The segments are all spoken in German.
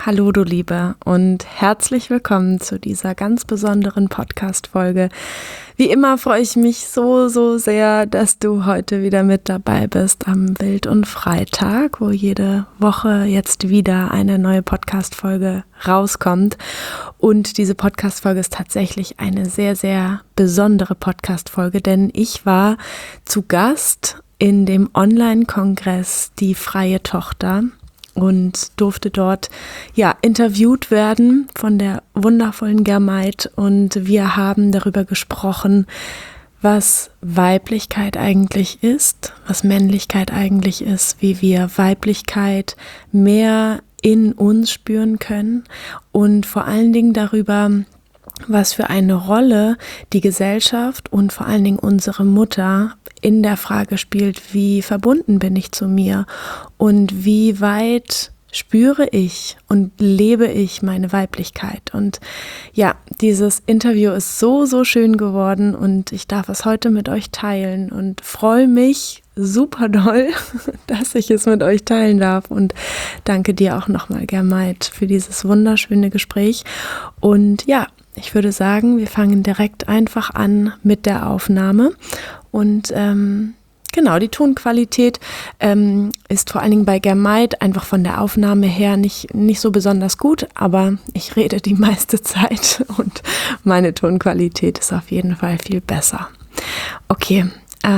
Hallo du Liebe und herzlich willkommen zu dieser ganz besonderen Podcast-Folge. Wie immer freue ich mich so sehr, dass du heute wieder mit dabei bist am Wild- und Freitag, wo jede Woche jetzt wieder eine neue Podcast-Folge rauskommt. Und diese Podcast-Folge ist tatsächlich eine sehr besondere Podcast-Folge, denn ich war zu Gast in dem Online-Kongress Die freie Tochter und durfte dort interviewt werden von der wundervollen Germaid, und wir haben darüber gesprochen, was Weiblichkeit eigentlich ist, was Männlichkeit eigentlich ist, wie wir Weiblichkeit mehr in uns spüren können und vor allen Dingen darüber, was für eine Rolle die Gesellschaft und vor allen Dingen unsere Mutter in der Frage spielt, wie verbunden bin ich zu mir und wie weit spüre ich und lebe ich meine Weiblichkeit. Und ja, dieses Interview ist so schön geworden und ich darf es heute mit euch teilen und freue mich super doll, dass ich es mit euch teilen darf, und danke dir auch nochmal, Germaid, für dieses wunderschöne Gespräch. Und ja, ich würde sagen, wir fangen direkt einfach an mit der Aufnahme. Und die Tonqualität ist vor allen Dingen bei Germaid einfach von der Aufnahme her nicht so besonders gut, aber ich rede die meiste Zeit und meine Tonqualität ist auf jeden Fall viel besser. Okay,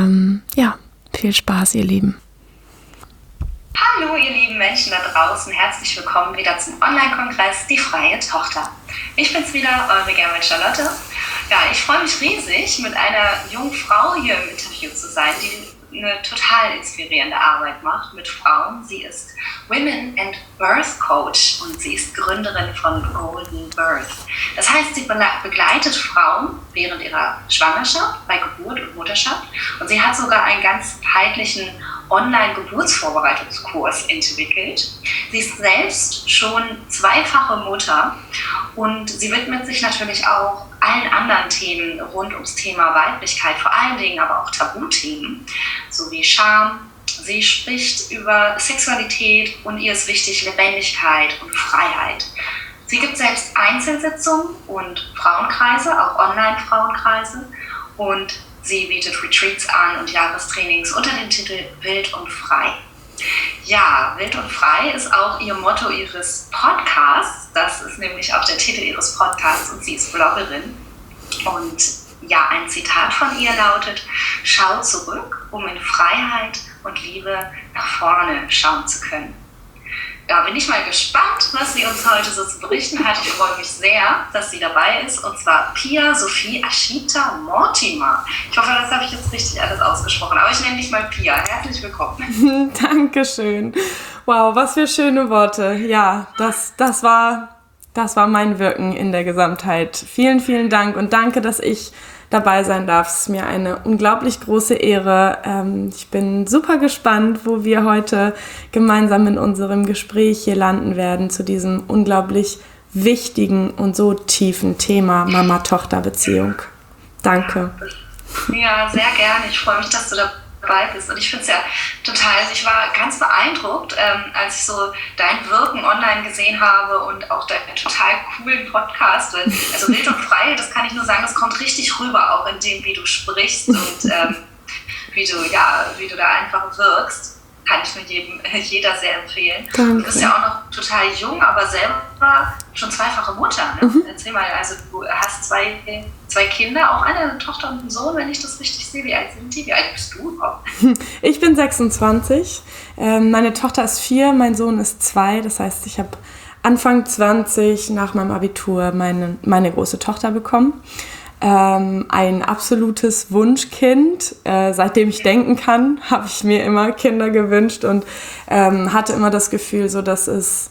viel Spaß, ihr Lieben. Hallo ihr lieben Menschen da draußen, herzlich willkommen wieder zum Online-Kongress Die freie Tochter. Ich bin's wieder, eure Germaid Charlotte. Ja, ich freue mich riesig, mit einer jungen Frau hier im Interview zu sein, die eine total inspirierende Arbeit macht mit Frauen. Sie ist Women and Birth Coach und sie ist Gründerin von Golden Birth. Das heißt, sie begleitet Frauen während ihrer Schwangerschaft, bei Geburt und Mutterschaft, und sie hat sogar einen ganzheitlichen Online-Geburtsvorbereitungskurs entwickelt. Sie ist selbst schon zweifache Mutter und sie widmet sich natürlich auch allen anderen Themen rund ums Thema Weiblichkeit, vor allen Dingen aber auch Tabuthemen, sowie Scham. Sie spricht über Sexualität und ihr ist wichtig Lebendigkeit und Freiheit. Sie gibt selbst Einzelsitzungen und Frauenkreise, auch Online-Frauenkreise, und sie bietet Retreats an und Jahrestrainings unter dem Titel Wild und Frei. Ja, Wild und Frei ist auch ihr Motto ihres Podcasts. Das ist nämlich auch der Titel ihres Podcasts und sie ist Bloggerin. Und ja, ein Zitat von ihr lautet: Schau zurück, um in Freiheit und Liebe nach vorne schauen zu können. Da bin ich mal gespannt, was sie uns heute so zu berichten hat. Ich freue mich sehr, dass sie dabei ist, und zwar Pia Sophie Ashita Mortimer. Ich hoffe, das habe ich jetzt richtig alles ausgesprochen, aber ich nenne dich mal Pia. Herzlich willkommen. Dankeschön. Wow, was für schöne Worte. Ja, das war mein Wirken in der Gesamtheit. Vielen Dank und danke, dass ich dabei sein darf. Es ist mir eine unglaublich große Ehre. Ich bin super gespannt, wo wir heute gemeinsam in unserem Gespräch hier landen werden zu diesem unglaublich wichtigen und so tiefen Thema Mama-Tochter-Beziehung. Danke. Ja, sehr gerne. Ich freue mich, dass du dabei bist. Und ich finde es ja total, ich war ganz beeindruckt, als ich so dein Wirken online gesehen habe und auch deinen total coolen Podcast. Also Wild und Frei, das kann ich nur sagen, das kommt richtig rüber, auch in dem, wie du sprichst und wie du da einfach wirkst. Kann ich nur jeder sehr empfehlen. Danke. Du bist ja auch noch total jung, aber selber schon zweifache Mutter. Ne? Erzähl mal, also du hast zwei Kinder, auch eine Tochter und einen Sohn, wenn ich das richtig sehe. Wie alt sind die? Wie alt bist du überhaupt? Ich bin 26. Meine Tochter ist 4, mein Sohn ist 2. Das heißt, ich habe Anfang 20 nach meinem Abitur meine große Tochter bekommen. Ein absolutes Wunschkind. Seitdem ich denken kann, habe ich mir immer Kinder gewünscht und hatte immer das Gefühl, so dass es,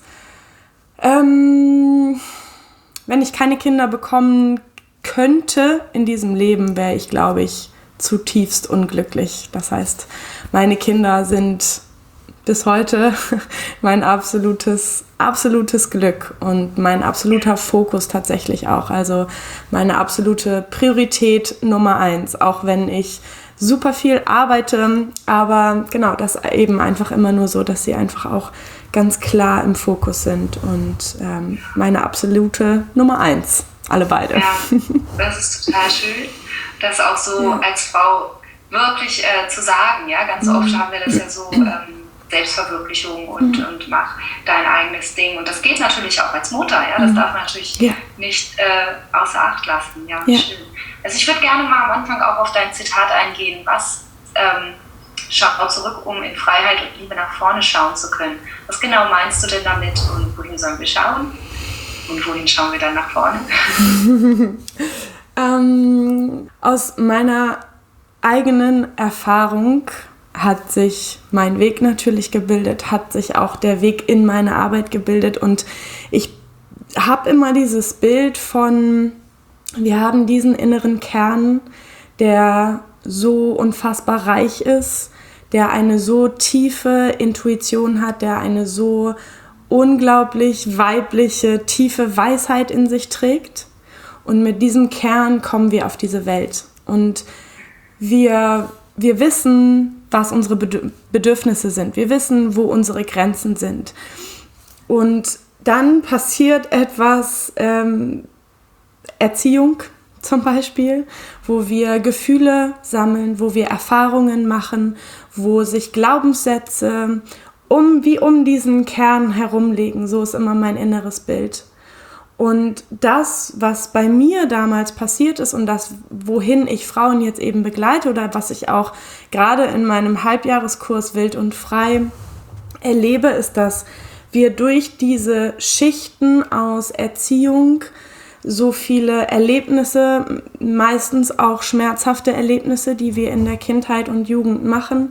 wenn ich keine Kinder bekommen könnte in diesem Leben, wäre ich, glaube ich, zutiefst unglücklich. Das heißt, meine Kinder sind bis heute mein absolutes Glück und mein absoluter Fokus tatsächlich auch. Also meine absolute Priorität Nummer 1, auch wenn ich super viel arbeite, aber genau, das eben einfach immer nur so, dass sie einfach auch ganz klar im Fokus sind und meine absolute Nummer 1, alle beide. Ja, das ist total schön, das auch so als Frau wirklich zu sagen. Ja, ganz oft haben wir das ja so, Selbstverwirklichung und mach dein eigenes Ding. Und das geht natürlich auch als Mutter. Ja, das darf man natürlich nicht außer Acht lassen. Ja, schön. Also ich würde gerne mal am Anfang auch auf dein Zitat eingehen, was schau zurück, um in Freiheit und Liebe nach vorne schauen zu können. Was genau meinst du denn damit und wohin sollen wir schauen? Und wohin schauen wir dann nach vorne? Aus meiner eigenen Erfahrung hat sich mein Weg natürlich gebildet, hat sich auch der Weg in meine Arbeit gebildet und ich habe immer dieses Bild von, wir haben diesen inneren Kern, der so unfassbar reich ist, der eine so tiefe Intuition hat, der eine so unglaublich weibliche, tiefe Weisheit in sich trägt. Und mit diesem Kern kommen wir auf diese Welt. Und wir wissen, was unsere Bedürfnisse sind. Wir wissen, wo unsere Grenzen sind. Und dann passiert etwas, Erziehung zum Beispiel, wo wir Gefühle sammeln, wo wir Erfahrungen machen, wo sich Glaubenssätze um diesen Kern herumlegen. So ist immer mein inneres Bild. Und das, was bei mir damals passiert ist und das, wohin ich Frauen jetzt eben begleite oder was ich auch gerade in meinem Halbjahreskurs Wild und Frei erlebe, ist, dass wir durch diese Schichten aus Erziehung so viele Erlebnisse, meistens auch schmerzhafte Erlebnisse, die wir in der Kindheit und Jugend machen,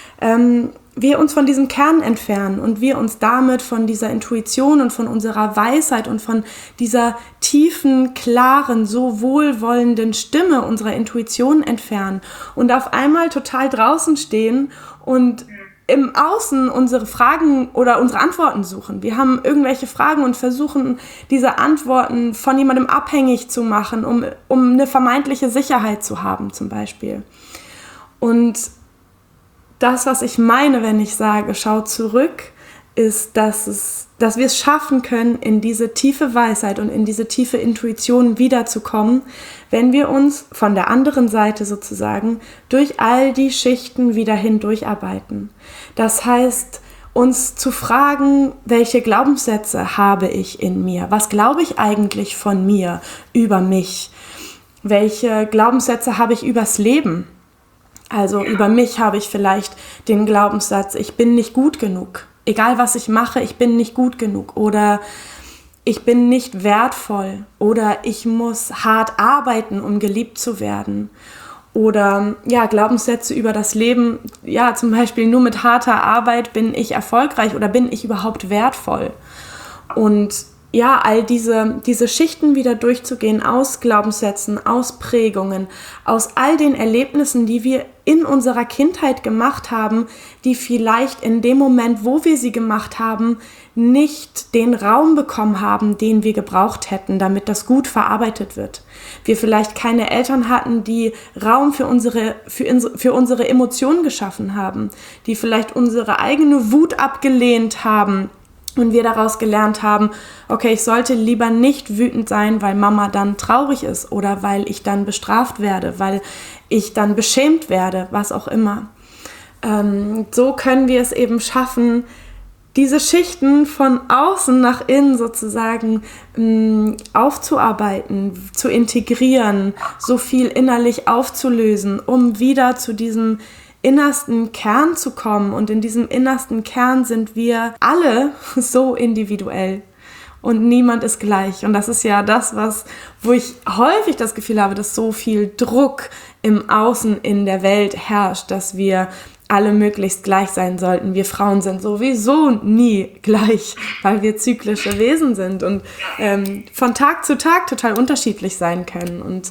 wir uns von diesem Kern entfernen und wir uns damit von dieser Intuition und von unserer Weisheit und von dieser tiefen, klaren, so wohlwollenden Stimme unserer Intuition entfernen und auf einmal total draußen stehen und im Außen unsere Fragen oder unsere Antworten suchen. Wir haben irgendwelche Fragen und versuchen, diese Antworten von jemandem abhängig zu machen, um eine vermeintliche Sicherheit zu haben, zum Beispiel. Und das, was ich meine, wenn ich sage, schau zurück, ist, dass wir es schaffen können, in diese tiefe Weisheit und in diese tiefe Intuition wiederzukommen, wenn wir uns von der anderen Seite sozusagen durch all die Schichten wieder hindurcharbeiten. Das heißt, uns zu fragen, welche Glaubenssätze habe ich in mir? Was glaube ich eigentlich von mir, über mich? Welche Glaubenssätze habe ich übers Leben? Also über mich habe ich vielleicht den Glaubenssatz, ich bin nicht gut genug. Egal was ich mache, ich bin nicht gut genug. Oder ich bin nicht wertvoll. Oder ich muss hart arbeiten, um geliebt zu werden. Oder ja, Glaubenssätze über das Leben, ja, zum Beispiel nur mit harter Arbeit bin ich erfolgreich oder bin ich überhaupt wertvoll. Und ja, all diese Schichten wieder durchzugehen aus Glaubenssätzen, aus Prägungen, aus all den Erlebnissen, die wir in unserer Kindheit gemacht haben, die vielleicht in dem Moment, wo wir sie gemacht haben, nicht den Raum bekommen haben, den wir gebraucht hätten, damit das gut verarbeitet wird. Wir vielleicht keine Eltern hatten, die Raum für unsere Emotionen geschaffen haben, die vielleicht unsere eigene Wut abgelehnt haben, und wir daraus gelernt haben, okay, ich sollte lieber nicht wütend sein, weil Mama dann traurig ist oder weil ich dann bestraft werde, weil ich dann beschämt werde, was auch immer. So können wir es eben schaffen, diese Schichten von außen nach innen sozusagen aufzuarbeiten, zu integrieren, so viel innerlich aufzulösen, um wieder zu diesem innersten Kern zu kommen. Und in diesem innersten Kern sind wir alle so individuell und niemand ist gleich. Und das ist ja das, wo ich häufig das Gefühl habe, dass so viel Druck im Außen in der Welt herrscht, dass wir alle möglichst gleich sein sollten. Wir Frauen sind sowieso nie gleich, weil wir zyklische Wesen sind und von Tag zu Tag total unterschiedlich sein können. Und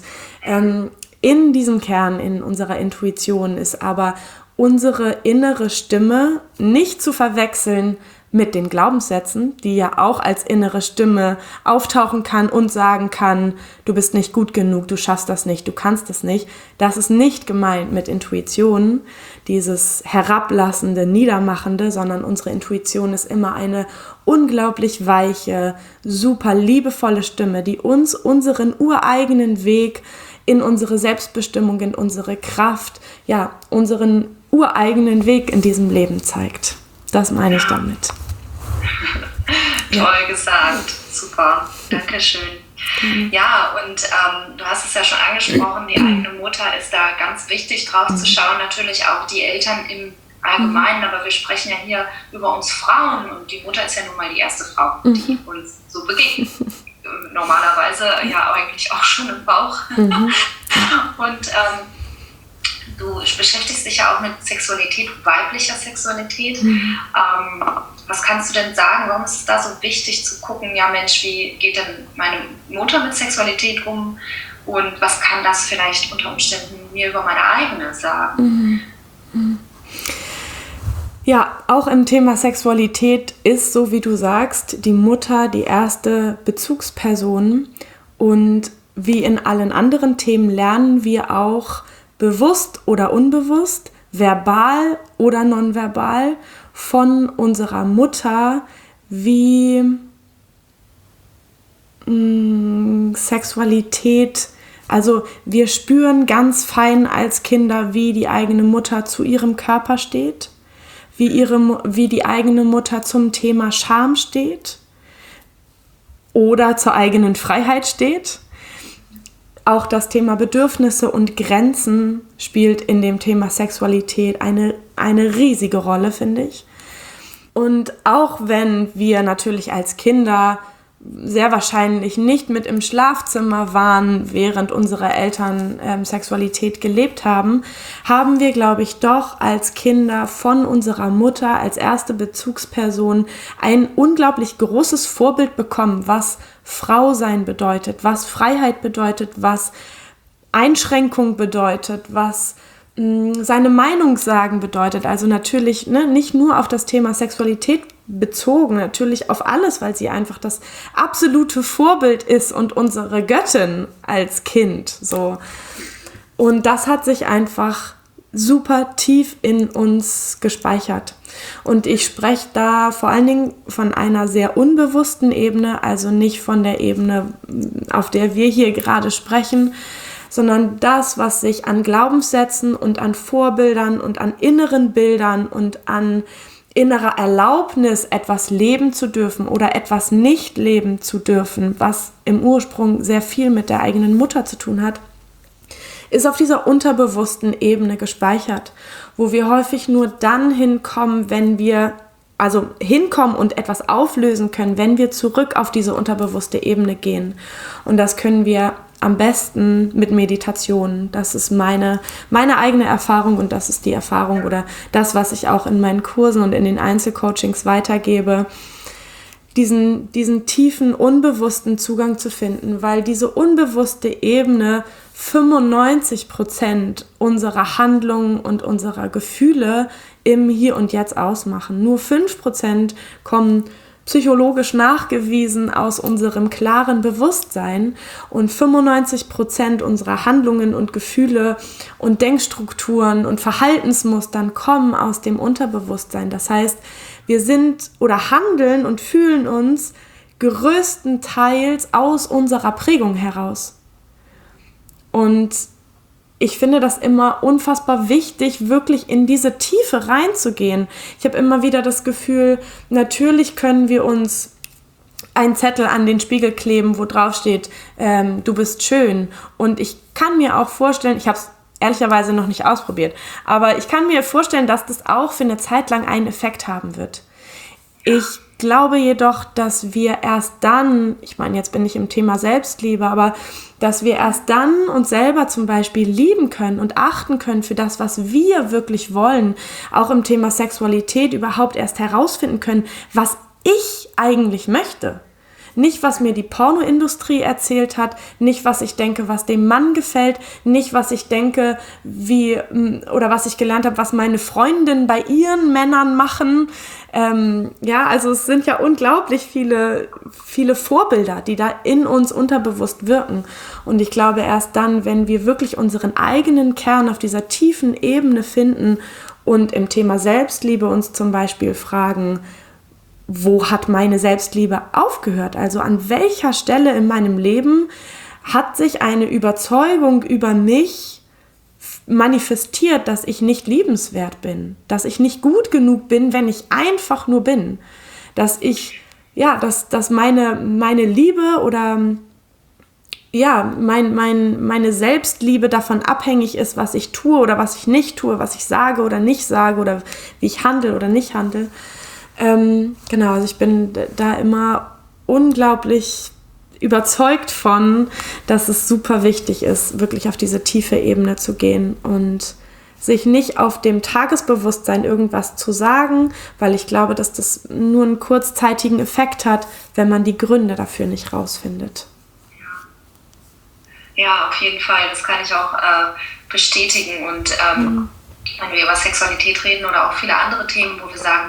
in diesem Kern, in unserer Intuition, ist aber unsere innere Stimme nicht zu verwechseln mit den Glaubenssätzen, die ja auch als innere Stimme auftauchen kann und sagen kann, du bist nicht gut genug, du schaffst das nicht, du kannst das nicht. Das ist nicht gemeint mit Intuition, dieses herablassende, niedermachende, sondern unsere Intuition ist immer eine unglaublich weiche, super liebevolle Stimme, die uns unseren ureigenen Weg in unsere Selbstbestimmung, in unsere Kraft, ja, unseren ureigenen Weg in diesem Leben zeigt. Das meine ich damit. Toll gesagt, super, Dankeschön. Ja, und du hast es ja schon angesprochen, die eigene Mutter ist da ganz wichtig drauf zu schauen, natürlich auch die Eltern im Allgemeinen, aber wir sprechen ja hier über uns Frauen und die Mutter ist ja nun mal die erste Frau, die uns so begegnet. Normalerweise ja eigentlich auch schon im Bauch. Und du beschäftigst dich ja auch mit Sexualität, weiblicher Sexualität. Was kannst du denn sagen? Warum ist es da so wichtig zu gucken, ja Mensch, wie geht denn meine Mutter mit Sexualität um? Und was kann das vielleicht unter Umständen mir über meine eigene sagen? Ja, auch im Thema Sexualität ist, so wie du sagst, die Mutter die erste Bezugsperson. Und wie in allen anderen Themen lernen wir auch bewusst oder unbewusst, verbal oder nonverbal von unserer Mutter, wie Sexualität, also wir spüren ganz fein als Kinder, wie die eigene Mutter zu ihrem Körper steht, wie die eigene Mutter zum Thema Scham steht oder zur eigenen Freiheit steht. Auch das Thema Bedürfnisse und Grenzen spielt in dem Thema Sexualität eine riesige Rolle, finde ich. Und auch wenn wir natürlich als Kinder sehr wahrscheinlich nicht mit im Schlafzimmer waren, während unsere Eltern Sexualität gelebt haben, haben wir, glaube ich, doch als Kinder von unserer Mutter als erste Bezugsperson ein unglaublich großes Vorbild bekommen, was Frau sein bedeutet, was Freiheit bedeutet, was Einschränkung bedeutet, was seine Meinung sagen bedeutet. Also natürlich nicht nur auf das Thema Sexualität bezogen, natürlich auf alles, weil sie einfach das absolute Vorbild ist und unsere Göttin als Kind. So. Und das hat sich einfach super tief in uns gespeichert. Und ich spreche da vor allen Dingen von einer sehr unbewussten Ebene, also nicht von der Ebene, auf der wir hier gerade sprechen, sondern das, was sich an Glaubenssätzen und an Vorbildern und an inneren Bildern und an innerer Erlaubnis, etwas leben zu dürfen oder etwas nicht leben zu dürfen, was im Ursprung sehr viel mit der eigenen Mutter zu tun hat, ist auf dieser unterbewussten Ebene gespeichert, wo wir häufig nur dann hinkommen, hinkommen und etwas auflösen können, wenn wir zurück auf diese unterbewusste Ebene gehen. Und das können wir am besten mit Meditation. Das ist meine eigene Erfahrung und das ist die Erfahrung oder das, was ich auch in meinen Kursen und in den Einzelcoachings weitergebe, diesen tiefen, unbewussten Zugang zu finden, weil diese unbewusste Ebene 95% unserer Handlungen und unserer Gefühle im Hier und Jetzt ausmachen. Nur 5% kommen psychologisch nachgewiesen aus unserem klaren Bewusstsein und 95% unserer Handlungen und Gefühle und Denkstrukturen und Verhaltensmustern kommen aus dem Unterbewusstsein. Das heißt, wir sind oder handeln und fühlen uns größtenteils aus unserer Prägung heraus. Und ich finde das immer unfassbar wichtig, wirklich in diese Tiefe reinzugehen. Ich habe immer wieder das Gefühl, natürlich können wir uns einen Zettel an den Spiegel kleben, wo drauf steht, du bist schön. Und ich kann mir auch vorstellen, ich habe es ehrlicherweise noch nicht ausprobiert, aber ich kann mir vorstellen, dass das auch für eine Zeit lang einen Effekt haben wird. Ich glaube jedoch, dass wir erst dann, ich meine, jetzt bin ich im Thema Selbstliebe, aber dass wir erst dann uns selber zum Beispiel lieben können und achten können für das, was wir wirklich wollen, auch im Thema Sexualität überhaupt erst herausfinden können, was ich eigentlich möchte. Nicht, was mir die Pornoindustrie erzählt hat, nicht, was ich denke, was dem Mann gefällt, nicht, was ich denke, oder was ich gelernt habe, was meine Freundinnen bei ihren Männern machen. Also es sind ja unglaublich viele Vorbilder, die da in uns unterbewusst wirken. Und ich glaube, erst dann, wenn wir wirklich unseren eigenen Kern auf dieser tiefen Ebene finden und im Thema Selbstliebe uns zum Beispiel fragen, wo hat meine Selbstliebe aufgehört? Also an welcher Stelle in meinem Leben hat sich eine Überzeugung über mich manifestiert, dass ich nicht liebenswert bin, dass ich nicht gut genug bin, wenn ich einfach nur bin, dass meine Liebe oder meine Selbstliebe davon abhängig ist, was ich tue oder was ich nicht tue, was ich sage oder nicht sage oder wie ich handle oder nicht handle. Also ich bin da immer unglaublich überzeugt von, dass es super wichtig ist, wirklich auf diese tiefe Ebene zu gehen und sich nicht auf dem Tagesbewusstsein irgendwas zu sagen, weil ich glaube, dass das nur einen kurzzeitigen Effekt hat, wenn man die Gründe dafür nicht rausfindet. Ja, auf jeden Fall. Das kann ich auch bestätigen. Und wenn wir über Sexualität reden oder auch viele andere Themen, wo wir sagen,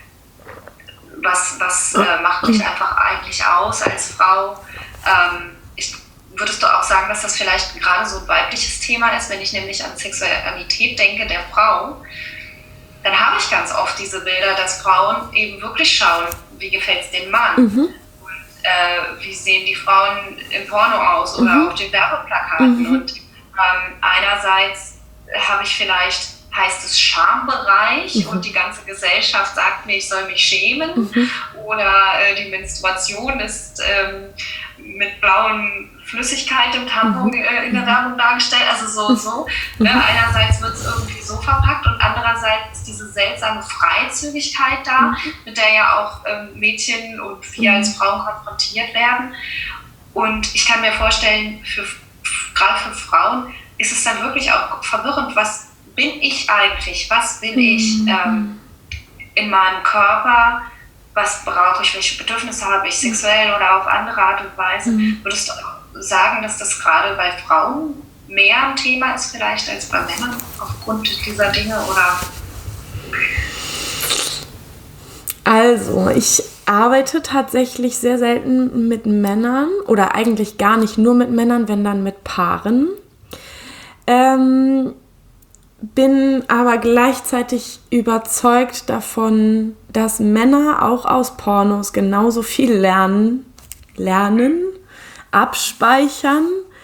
was macht dich einfach eigentlich aus als Frau? Würdest du auch sagen, dass das vielleicht gerade so ein weibliches Thema ist, wenn ich nämlich an Sexualität denke der Frau, dann habe ich ganz oft diese Bilder, dass Frauen eben wirklich schauen, wie gefällt es dem Mann und wie sehen die Frauen im Porno aus oder auf den Werbeplakaten und einerseits habe ich vielleicht, heißt es Schambereich und die ganze Gesellschaft sagt mir, ich soll mich schämen oder die Menstruation ist mit blauen Flüssigkeit im Tampon in der Werbung dargestellt, also so. Ne? Einerseits wird es irgendwie so verpackt und andererseits diese seltsame Freizügigkeit da, mit der ja auch Mädchen und wir als Frauen konfrontiert werden. Und ich kann mir vorstellen, gerade für Frauen ist es dann wirklich auch verwirrend, was bin ich eigentlich, was will ich in meinem Körper, was brauche ich, welche Bedürfnisse habe ich, sexuell oder auf andere Art und Weise. Würdest du sagen, dass das gerade bei Frauen mehr ein Thema ist vielleicht als bei Männern aufgrund dieser Dinge? Oder? Also, ich arbeite tatsächlich sehr selten mit Männern oder eigentlich gar nicht nur mit Männern, wenn dann mit Paaren. Bin aber gleichzeitig überzeugt davon, dass Männer auch aus Pornos genauso viel lernen, abspeichern,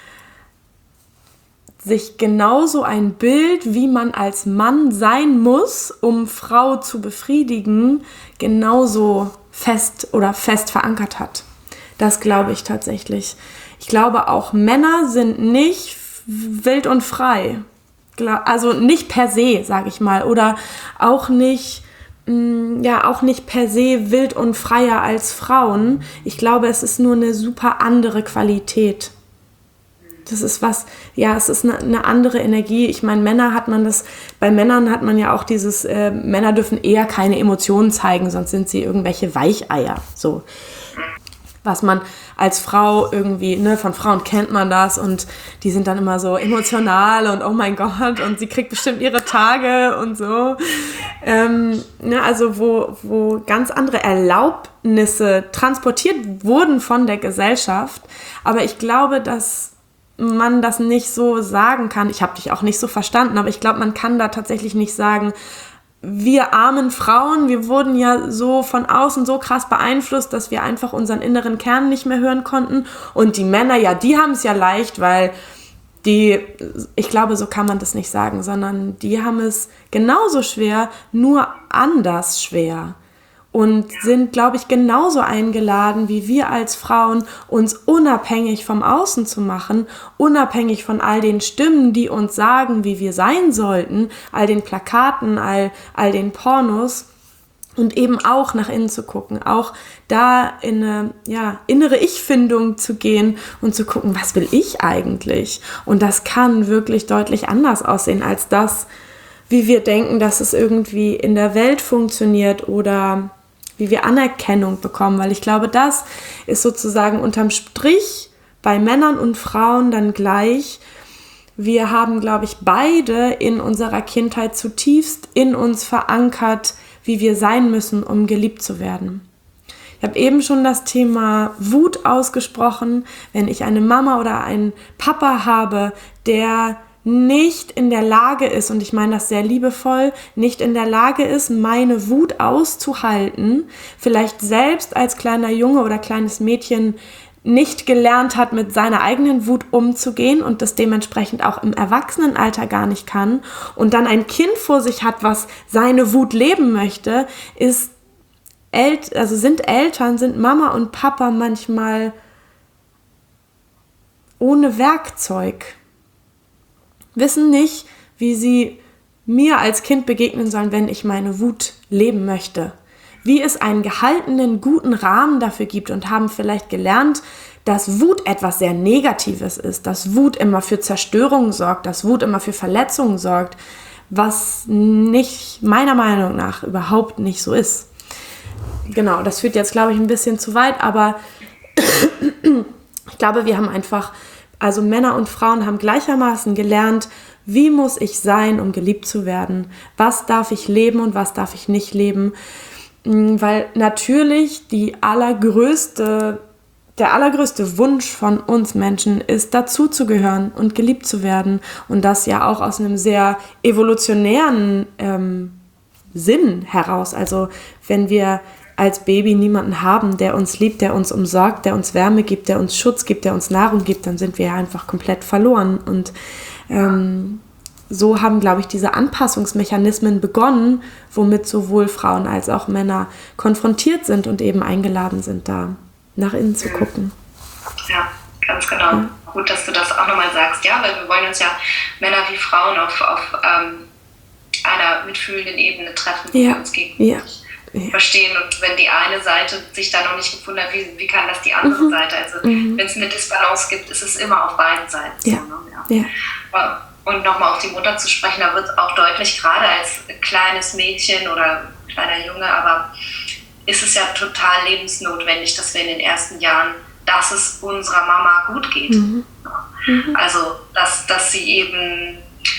sich genauso ein Bild, wie man als Mann sein muss, um Frau zu befriedigen, genauso fest verankert hat. Das glaube ich tatsächlich. Ich glaube, auch Männer sind nicht wild und frei. Also nicht per se, sage ich mal, oder auch nicht per se wild und freier als Frauen. Ich glaube, es ist nur eine super andere Qualität. Das ist es ist eine andere Energie. Ich meine, bei Männern hat man ja auch dieses, Männer dürfen eher keine Emotionen zeigen, sonst sind sie irgendwelche Weicheier, so. Was man als Frau irgendwie, von Frauen kennt man das und die sind dann immer so emotional und oh mein Gott und sie kriegt bestimmt ihre Tage und so. Also wo ganz andere Erlaubnisse transportiert wurden von der Gesellschaft. Aber ich glaube, dass man das nicht so sagen kann. Ich habe dich auch nicht so verstanden, aber ich glaube, man kann da tatsächlich nicht sagen, wir armen Frauen, wir wurden ja so von außen so krass beeinflusst, dass wir einfach unseren inneren Kern nicht mehr hören konnten. Und die Männer, ja, die haben es ja leicht, weil ich glaube, so kann man das nicht sagen, sondern die haben es genauso schwer, nur anders schwer. Und sind, glaube ich, genauso eingeladen, wie wir als Frauen, uns unabhängig vom Außen zu machen, unabhängig von all den Stimmen, die uns sagen, wie wir sein sollten, all den Plakaten, all den Pornos und eben auch nach innen zu gucken, auch da in eine innere Ich-Findung zu gehen und zu gucken, was will ich eigentlich? Und das kann wirklich deutlich anders aussehen als das, wie wir denken, dass es irgendwie in der Welt funktioniert oder Anerkennung bekommen, weil ich glaube, das ist sozusagen unterm Strich bei Männern und Frauen dann gleich. Wir haben, glaube ich, beide in unserer Kindheit zutiefst in uns verankert, wie wir sein müssen, um geliebt zu werden. Ich habe eben schon das Thema Wut ausgesprochen. Wenn ich eine Mama oder einen Papa habe, der nicht in der Lage ist, und ich meine das sehr liebevoll, nicht in der Lage ist, meine Wut auszuhalten, vielleicht selbst als kleiner Junge oder kleines Mädchen nicht gelernt hat, mit seiner eigenen Wut umzugehen und das dementsprechend auch im Erwachsenenalter gar nicht kann und dann ein Kind vor sich hat, was seine Wut leben möchte, sind Mama und Papa manchmal ohne Werkzeug. Wissen nicht, wie sie mir als Kind begegnen sollen, wenn ich meine Wut leben möchte. Wie es einen gehaltenen, guten Rahmen dafür gibt und haben vielleicht gelernt, dass Wut etwas sehr Negatives ist, dass Wut immer für Zerstörung sorgt, dass Wut immer für Verletzungen sorgt, was nicht, meiner Meinung nach, überhaupt nicht so ist. Genau, das führt jetzt, glaube ich, ein bisschen zu weit, aber ich glaube, wir haben einfach, also Männer und Frauen haben gleichermaßen gelernt, wie muss ich sein, um geliebt zu werden? Was darf ich leben und was darf ich nicht leben? Weil natürlich der allergrößte Wunsch von uns Menschen ist, dazuzugehören und geliebt zu werden. Und das ja auch aus einem sehr evolutionären Sinn heraus. Also wenn wir als Baby niemanden haben, der uns liebt, der uns umsorgt, der uns Wärme gibt, der uns Schutz gibt, der uns Nahrung gibt, dann sind wir ja einfach komplett verloren. Und so haben, glaube ich, diese Anpassungsmechanismen begonnen, womit sowohl Frauen als auch Männer konfrontiert sind und eben eingeladen sind, da nach innen zu gucken. Ja, ganz genau. Ja. Gut, dass du das auch nochmal sagst. Ja, weil wir wollen uns ja Männer wie Frauen auf einer mitfühlenden Ebene treffen, wo wir uns gegenseitig verstehen. Und wenn die eine Seite sich da noch nicht gefunden hat, wie kann das die andere Seite? Also wenn es eine Disbalance gibt, ist es immer auf beiden Seiten. Ja. So, ne? Ja. Und nochmal auf die Mutter zu sprechen, da wird auch deutlich, gerade als kleines Mädchen oder kleiner Junge, aber ist es ja total lebensnotwendig, dass wir in den ersten Jahren, dass es unserer Mama gut geht. Also, dass sie eben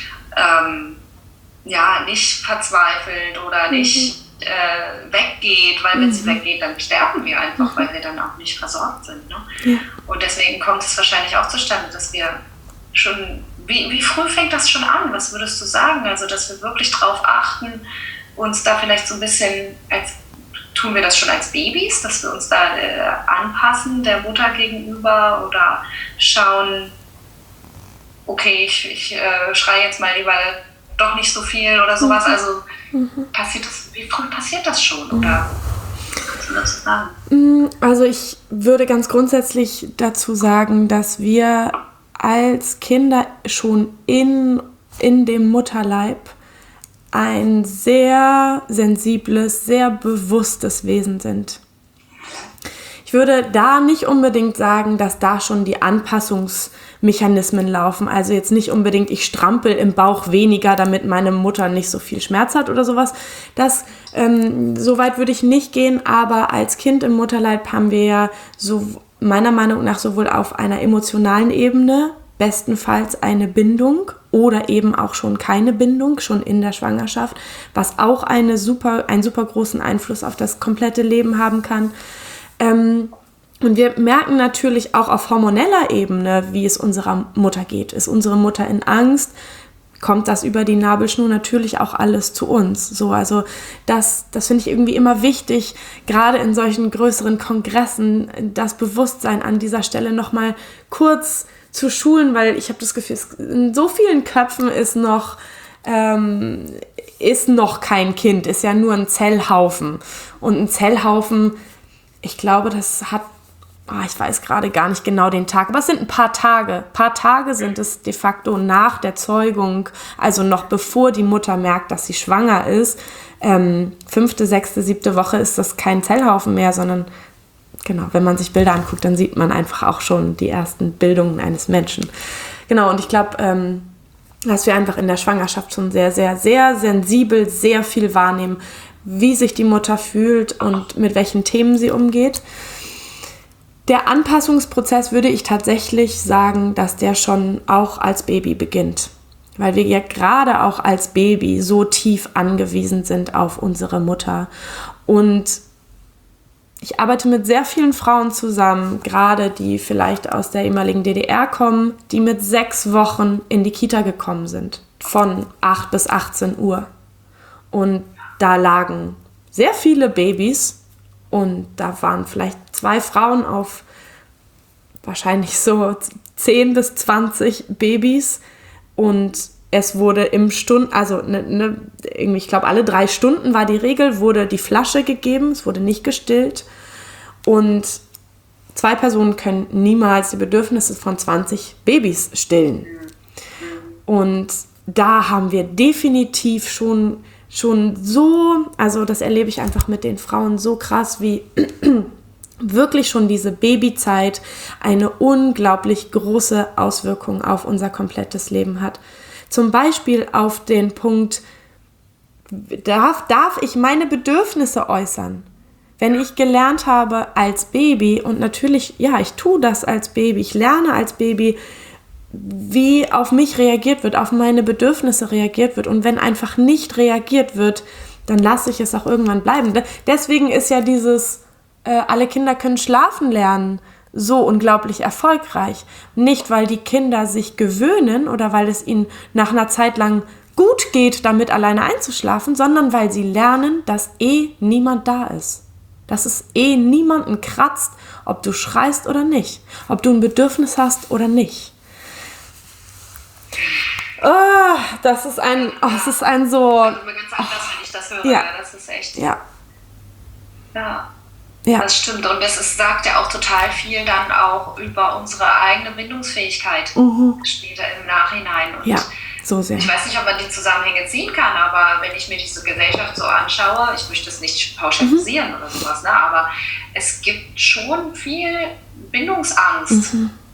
nicht verzweifelt oder nicht weggeht, weil wenn sie weggeht, dann sterben wir einfach, weil wir dann auch nicht versorgt sind. Ne? Ja. Und deswegen kommt es wahrscheinlich auch zustande, dass wir schon, wie früh fängt das schon an? Was würdest du sagen? Also, dass wir wirklich drauf achten, uns da vielleicht so ein bisschen, tun wir das schon als Babys, dass wir uns da anpassen der Mutter gegenüber oder schauen, okay, ich schreie jetzt mal lieber doch nicht so viel oder sowas. Also wie früh passiert das schon? Oder kannst du dazu sagen? Also ich würde ganz grundsätzlich dazu sagen, dass wir als Kinder schon in dem Mutterleib ein sehr sensibles, sehr bewusstes Wesen sind. Ich würde da nicht unbedingt sagen, dass da schon die Anpassungsmechanismen laufen. Also jetzt nicht unbedingt, ich strampel im Bauch weniger, damit meine Mutter nicht so viel Schmerz hat oder sowas. So weit würde ich nicht gehen, aber als Kind im Mutterleib haben wir ja meiner Meinung nach sowohl auf einer emotionalen Ebene bestenfalls eine Bindung oder eben auch schon keine Bindung, schon in der Schwangerschaft, was auch einen super großen Einfluss auf das komplette Leben haben kann. Und wir merken natürlich auch auf hormoneller Ebene, wie es unserer Mutter geht. Ist unsere Mutter in Angst, kommt das über die Nabelschnur natürlich auch alles zu uns. So, also das finde ich irgendwie immer wichtig, gerade in solchen größeren Kongressen, das Bewusstsein an dieser Stelle nochmal kurz zu schulen, weil ich habe das Gefühl, in so vielen Köpfen ist noch kein Kind, ist ja nur ein Zellhaufen. Und ein Zellhaufen, ich glaube, das hat, ich weiß gerade gar nicht genau den Tag, aber es sind ein paar Tage. Ein paar Tage sind es de facto nach der Zeugung, also noch bevor die Mutter merkt, dass sie schwanger ist. 5., 6., 7. Woche ist das kein Zellhaufen mehr, sondern genau, wenn man sich Bilder anguckt, dann sieht man einfach auch schon die ersten Bildungen eines Menschen. Genau, und ich glaube, dass wir einfach in der Schwangerschaft schon sehr, sehr, sehr sensibel sehr viel wahrnehmen, wie sich die Mutter fühlt und mit welchen Themen sie umgeht. Der Anpassungsprozess würde ich tatsächlich sagen, dass der schon auch als Baby beginnt. Weil wir ja gerade auch als Baby so tief angewiesen sind auf unsere Mutter. Und ich arbeite mit sehr vielen Frauen zusammen, gerade die vielleicht aus der ehemaligen DDR kommen, die mit 6 Wochen in die Kita gekommen sind, von 8 bis 18 Uhr. Und da lagen sehr viele Babys und da waren vielleicht 2 Frauen auf wahrscheinlich so 10 bis 20 Babys und es wurde im Stunden, also ich glaube alle 3 Stunden war die Regel, wurde die Flasche gegeben, es wurde nicht gestillt und 2 Personen können niemals die Bedürfnisse von 20 Babys stillen. Und da haben wir definitiv schon so, also das erlebe ich einfach mit den Frauen so krass, wie wirklich schon diese Babyzeit eine unglaublich große Auswirkung auf unser komplettes Leben hat. Zum Beispiel auf den Punkt, darf ich meine Bedürfnisse äußern? Wenn ich gelernt habe als Baby, und natürlich, ja, ich tue das als Baby, ich lerne als Baby, wie auf mich reagiert wird, auf meine Bedürfnisse reagiert wird. Und wenn einfach nicht reagiert wird, dann lasse ich es auch irgendwann bleiben. Deswegen ist ja dieses alle Kinder können schlafen lernen so unglaublich erfolgreich. Nicht, weil die Kinder sich gewöhnen oder weil es ihnen nach einer Zeit lang gut geht, damit alleine einzuschlafen, sondern weil sie lernen, dass niemand da ist. Dass es niemanden kratzt, ob du schreist oder nicht. Ob du ein Bedürfnis hast oder nicht. Oh, es ist ein so... Also mir ganz anders, wenn ich das höre. Ja. Das ist echt... Ja. Ja, das stimmt. Und es sagt ja auch total viel dann auch über unsere eigene Bindungsfähigkeit später im Nachhinein. Und ja, so sehr. Ich weiß nicht, ob man die Zusammenhänge ziehen kann, aber wenn ich mir diese Gesellschaft so anschaue, ich möchte es nicht pauschalisieren oder sowas, ne, aber es gibt schon viel Bindungsangst.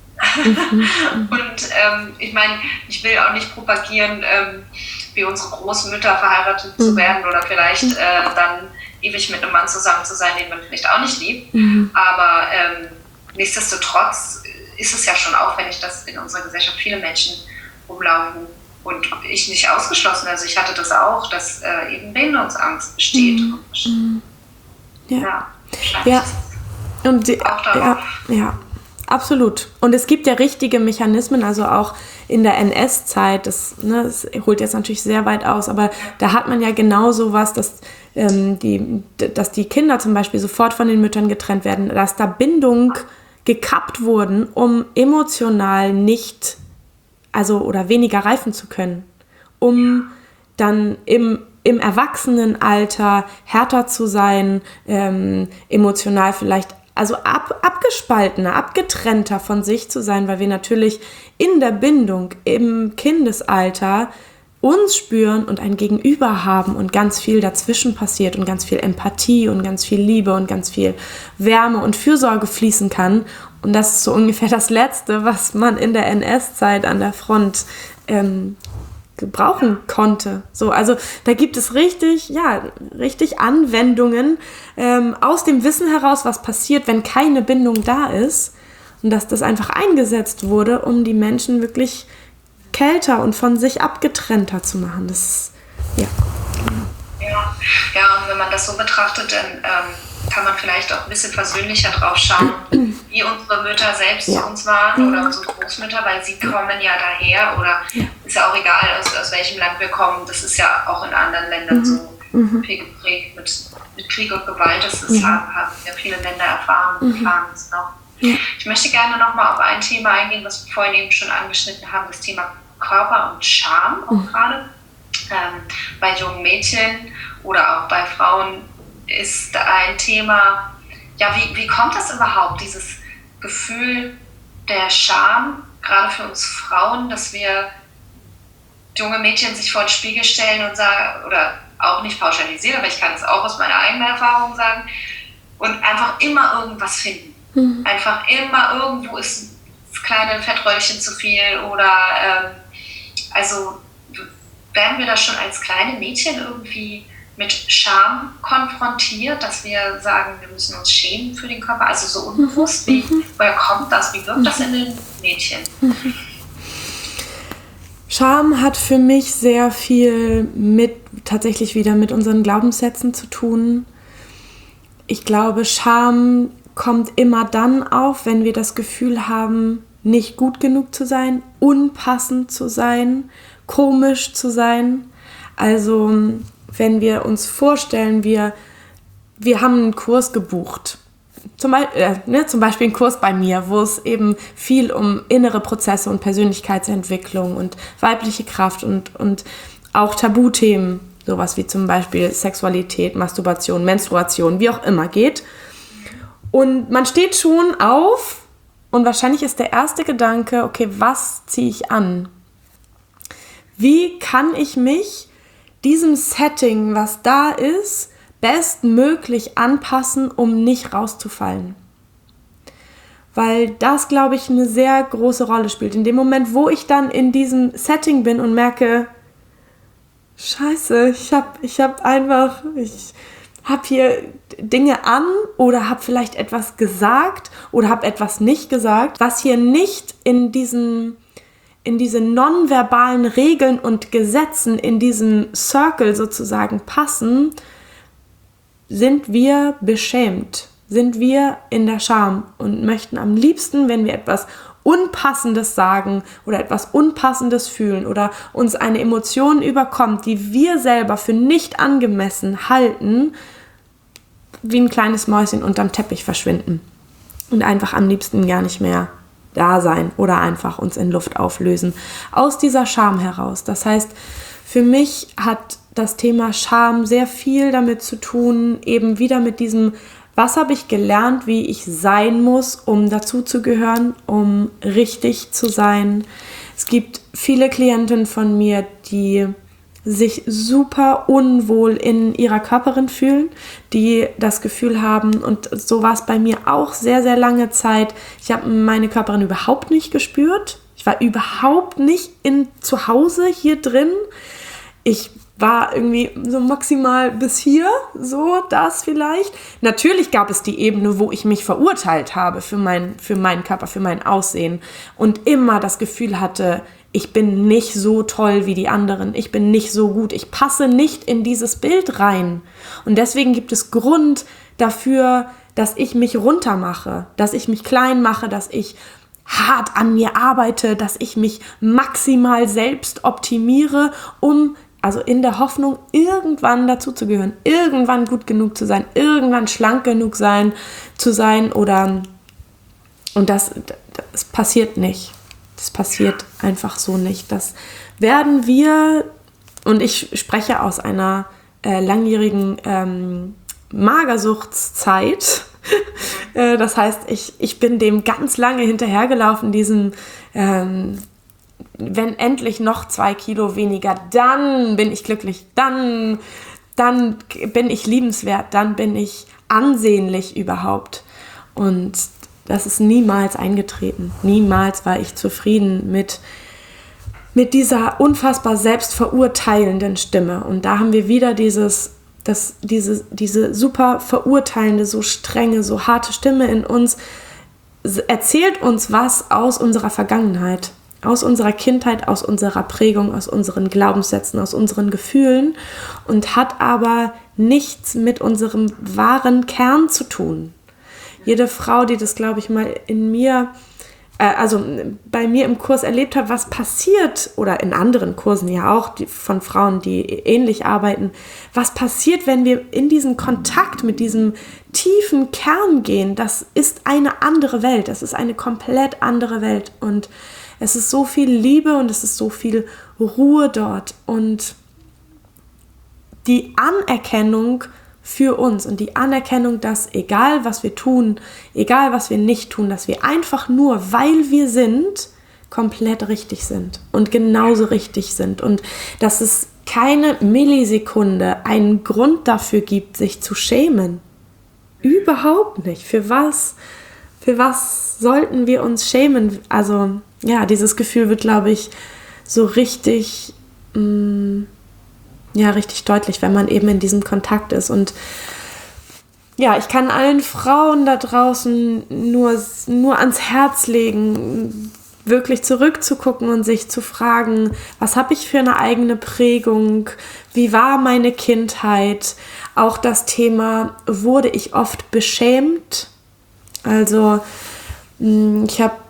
Und ich meine, ich will auch nicht propagieren, wie unsere Großmütter verheiratet zu werden oder vielleicht dann ewig mit einem Mann zusammen zu sein, den man vielleicht auch nicht liebt. Aber nichtsdestotrotz ist es ja schon auffällig, dass in unserer Gesellschaft viele Menschen rumlaufen und ich nicht ausgeschlossen. Also ich hatte das auch, dass eben Bindungsangst besteht. Ja. Und auch darauf. Ja, absolut. Und es gibt ja richtige Mechanismen, also auch in der NS-Zeit, das holt jetzt natürlich sehr weit aus, aber da hat man ja genau sowas, dass die Kinder zum Beispiel sofort von den Müttern getrennt werden, dass da Bindungen gekappt wurden, um emotional nicht, oder weniger reifen zu können, um dann im Erwachsenenalter härter zu sein, emotional vielleicht, also abgespaltener, abgetrennter von sich zu sein, weil wir natürlich in der Bindung im Kindesalter uns spüren und ein Gegenüber haben und ganz viel dazwischen passiert und ganz viel Empathie und ganz viel Liebe und ganz viel Wärme und Fürsorge fließen kann. Und das ist so ungefähr das Letzte, was man in der NS-Zeit an der Front gebrauchen konnte. So, also da gibt es richtig Anwendungen aus dem Wissen heraus, was passiert, wenn keine Bindung da ist. Und dass das einfach eingesetzt wurde, um die Menschen wirklich kälter und von sich abgetrennter zu machen. Das ja, und wenn man das so betrachtet, dann kann man vielleicht auch ein bisschen versöhnlicher drauf schauen, wie unsere Mütter selbst zu uns waren oder unsere Großmütter, weil sie kommen ja daher oder ist ja auch egal, aus welchem Land wir kommen. Das ist ja auch in anderen Ländern so viel geprägt mit Krieg und Gewalt. Das ist, haben ja viele Länder erfahren und erfahren es noch. Ich möchte gerne nochmal auf ein Thema eingehen, was wir vorhin eben schon angeschnitten haben, das Thema Körper und Scham, auch gerade bei jungen Mädchen oder auch bei Frauen ist ein Thema, ja, wie kommt das überhaupt, dieses Gefühl der Scham, gerade für uns Frauen, dass wir junge Mädchen sich vor den Spiegel stellen und sagen, oder auch nicht pauschalisieren, aber ich kann es auch aus meiner eigenen Erfahrung sagen, und einfach immer irgendwas finden. Einfach immer irgendwo ist das kleine Fettröllchen zu viel oder also werden wir da schon als kleine Mädchen irgendwie mit Scham konfrontiert, dass wir sagen, wir müssen uns schämen für den Körper, also so unbewusst, woher kommt das, wie wirkt das in den Mädchen? Scham hat für mich sehr viel tatsächlich wieder mit unseren Glaubenssätzen zu tun. Ich glaube, Scham kommt immer dann auf, wenn wir das Gefühl haben, nicht gut genug zu sein, unpassend zu sein, komisch zu sein. Also wenn wir uns vorstellen, wir haben einen Kurs gebucht. Zum Beispiel einen Kurs bei mir, wo es eben viel um innere Prozesse und Persönlichkeitsentwicklung und weibliche Kraft und auch Tabuthemen, sowas wie zum Beispiel Sexualität, Masturbation, Menstruation, wie auch immer geht. Und man steht schon auf und wahrscheinlich ist der erste Gedanke, okay, was ziehe ich an? Wie kann ich mich diesem Setting, was da ist, bestmöglich anpassen, um nicht rauszufallen? Weil das, glaube ich, eine sehr große Rolle spielt. In dem Moment, wo ich dann in diesem Setting bin und merke, Scheiße, ich habe hier Dinge an oder habe vielleicht etwas gesagt oder habe etwas nicht gesagt, was hier nicht in diese nonverbalen Regeln und Gesetzen, in diesem Circle sozusagen passen, sind wir beschämt, sind wir in der Scham und möchten am liebsten, wenn wir etwas Unpassendes sagen oder etwas Unpassendes fühlen oder uns eine Emotion überkommt, die wir selber für nicht angemessen halten, wie ein kleines Mäuschen unterm Teppich verschwinden und einfach am liebsten gar nicht mehr da sein oder einfach uns in Luft auflösen. Aus dieser Scham heraus. Das heißt, für mich hat das Thema Scham sehr viel damit zu tun, eben wieder mit diesem, was habe ich gelernt, wie ich sein muss, um dazuzugehören, um richtig zu sein. Es gibt viele Klientinnen von mir, die sich super unwohl in ihrer Körperin fühlen, die das Gefühl haben, und so war es bei mir auch sehr, sehr lange Zeit, ich habe meine Körperin überhaupt nicht gespürt. Ich war überhaupt nicht zu Hause hier drin. Ich war irgendwie so maximal bis hier, so das vielleicht. Natürlich gab es die Ebene, wo ich mich verurteilt habe für meinen Körper, für mein Aussehen und immer das Gefühl hatte, ich bin nicht so toll wie die anderen, ich bin nicht so gut, ich passe nicht in dieses Bild rein. Und deswegen gibt es Grund dafür, dass ich mich runtermache, dass ich mich klein mache, dass ich hart an mir arbeite, dass ich mich maximal selbst optimiere, also in der Hoffnung, irgendwann dazuzugehören, irgendwann gut genug zu sein, irgendwann schlank genug zu sein und das passiert nicht. Das passiert einfach so nicht. Das werden wir, und ich spreche aus einer langjährigen Magersuchtszeit. Das heißt, ich bin dem ganz lange hinterhergelaufen, diesem wenn endlich noch 2 Kilo weniger, dann bin ich glücklich, dann bin ich liebenswert, dann bin ich ansehnlich überhaupt. Und das ist niemals eingetreten. Niemals war ich zufrieden mit dieser unfassbar selbstverurteilenden Stimme. Und da haben wir wieder diese super verurteilende, so strenge, so harte Stimme in uns, erzählt uns was aus unserer Vergangenheit, aus unserer Kindheit, aus unserer Prägung, aus unseren Glaubenssätzen, aus unseren Gefühlen und hat aber nichts mit unserem wahren Kern zu tun. Jede Frau, die das, glaube ich, mal bei mir im Kurs erlebt hat, was passiert, oder in anderen Kursen ja auch, von Frauen, die ähnlich arbeiten, was passiert, wenn wir in diesen Kontakt mit diesem tiefen Kern gehen, das ist eine andere Welt, das ist eine komplett andere Welt und es ist so viel Liebe und es ist so viel Ruhe dort und die Anerkennung für uns und die Anerkennung, dass egal was wir tun, egal was wir nicht tun, dass wir einfach nur, weil wir sind, komplett richtig sind und genauso richtig sind und dass es keine Millisekunde einen Grund dafür gibt, sich zu schämen. Überhaupt nicht. Für was sollten wir uns schämen? Also ja, dieses Gefühl wird, glaube ich, so richtig ja, richtig deutlich, wenn man eben in diesem Kontakt ist. Und ja, ich kann allen Frauen da draußen nur ans Herz legen, wirklich zurückzugucken und sich zu fragen, was habe ich für eine eigene Prägung, wie war meine Kindheit, auch das Thema, wurde ich oft beschämt? Also ich habe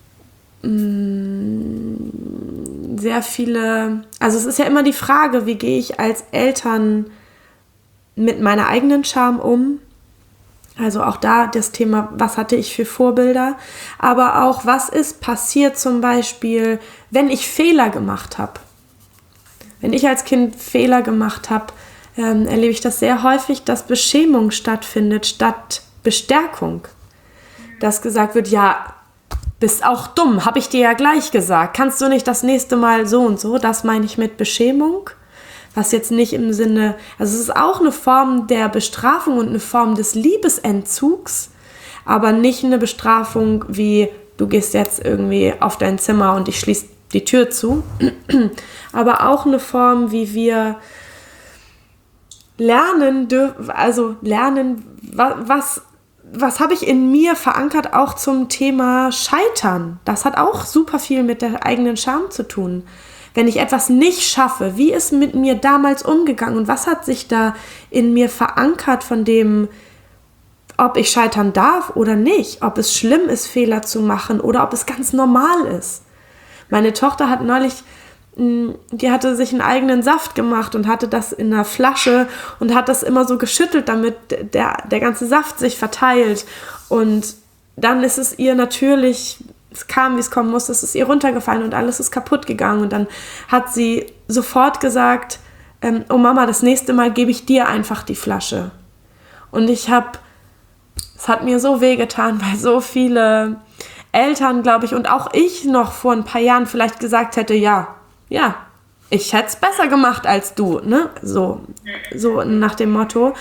sehr viele, also es ist ja immer die Frage, wie gehe ich als Eltern mit meiner eigenen Scham um? Also auch da das Thema, was hatte ich für Vorbilder, aber auch, was ist passiert zum Beispiel, wenn ich Fehler gemacht habe. Wenn ich als Kind Fehler gemacht habe, erlebe ich das sehr häufig, dass Beschämung stattfindet statt Bestärkung. Dass gesagt wird, ja, bist auch dumm, habe ich dir ja gleich gesagt, kannst du nicht das nächste Mal so und so, das meine ich mit Beschämung. Was jetzt nicht im Sinne, also es ist auch eine Form der Bestrafung und eine Form des Liebesentzugs, aber nicht eine Bestrafung wie, du gehst jetzt irgendwie auf dein Zimmer und ich schließe die Tür zu, aber auch eine Form, wie wir lernen dürfen, also lernen, was habe ich in mir verankert, auch zum Thema Scheitern. Das hat auch super viel mit der eigenen Scham zu tun. Wenn ich etwas nicht schaffe, wie ist mit mir damals umgegangen und was hat sich da in mir verankert von dem, ob ich scheitern darf oder nicht, ob es schlimm ist, Fehler zu machen oder ob es ganz normal ist. Meine Tochter hat neulich, die hatte sich einen eigenen Saft gemacht und hatte das in einer Flasche und hat das immer so geschüttelt, damit der ganze Saft sich verteilt. Und dann ist es ihr natürlich, es kam, wie es kommen musste, es ist ihr runtergefallen und alles ist kaputt gegangen. Und dann hat sie sofort gesagt, oh Mama, das nächste Mal gebe ich dir einfach die Flasche. Und es hat mir so wehgetan, weil so viele Eltern, glaube ich, und auch ich noch vor ein paar Jahren vielleicht gesagt hätte, ja, ich hätte es besser gemacht als du, ne? So nach dem Motto.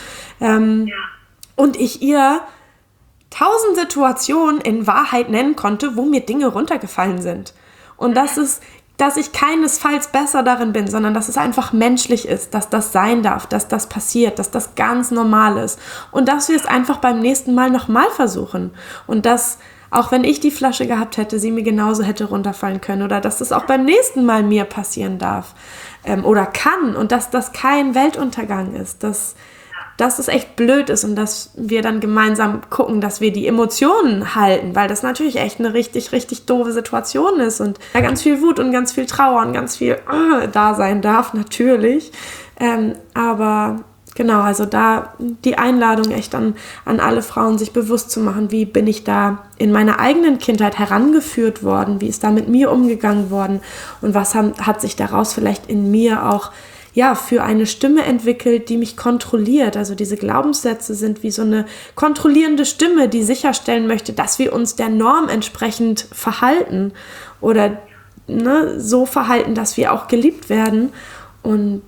Und ich ihr 1000 Situationen in Wahrheit nennen konnte, wo mir Dinge runtergefallen sind. Und das ist, dass ich keinesfalls besser darin bin, sondern dass es einfach menschlich ist, dass das sein darf, dass das passiert, dass das ganz normal ist. Und dass wir es einfach beim nächsten Mal nochmal versuchen. Und dass, auch wenn ich die Flasche gehabt hätte, sie mir genauso hätte runterfallen können. Oder dass das auch beim nächsten Mal mir passieren darf. Oder kann. Und dass das kein Weltuntergang ist. Dass es echt blöd ist und dass wir dann gemeinsam gucken, dass wir die Emotionen halten, weil das natürlich echt eine richtig, richtig doofe Situation ist und da ganz viel Wut und ganz viel Trauer und ganz viel da sein darf, natürlich. Aber genau, also da die Einladung echt an alle Frauen, sich bewusst zu machen, wie bin ich da in meiner eigenen Kindheit herangeführt worden, wie ist da mit mir umgegangen worden und was hat sich daraus vielleicht in mir auch für eine Stimme entwickelt, die mich kontrolliert. Also diese Glaubenssätze sind wie so eine kontrollierende Stimme, die sicherstellen möchte, dass wir uns der Norm entsprechend verhalten oder so verhalten, dass wir auch geliebt werden. Und